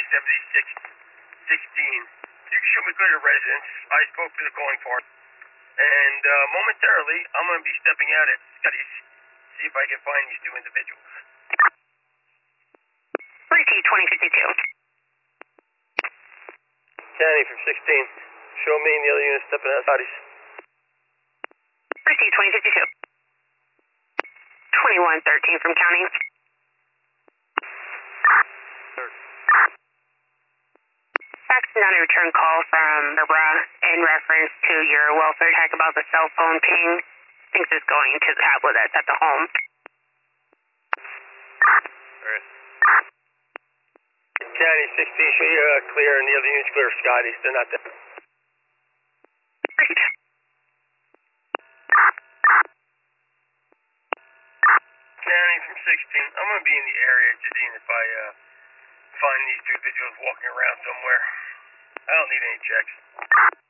7616. You can shoot me clear to residence. I spoke to the calling part. And momentarily, I'm going to be stepping out at studies, see if I can find these two individuals. 3T 2052. County from 16. Show me and the other unit stepping out studies. 3T 2052. 2113 from county. Faxing down a return call from Barbara in reference to your welfare tech about the cell phone ping. Thinks it's going to the tablet that's at the home. Alright. County 16, show you clear and the other unit's clear. Scotty's, they're not there. Great. County from 16, I'm going to be in the area, Jadine, if I find these two individuals walking around somewhere. I don't need any checks.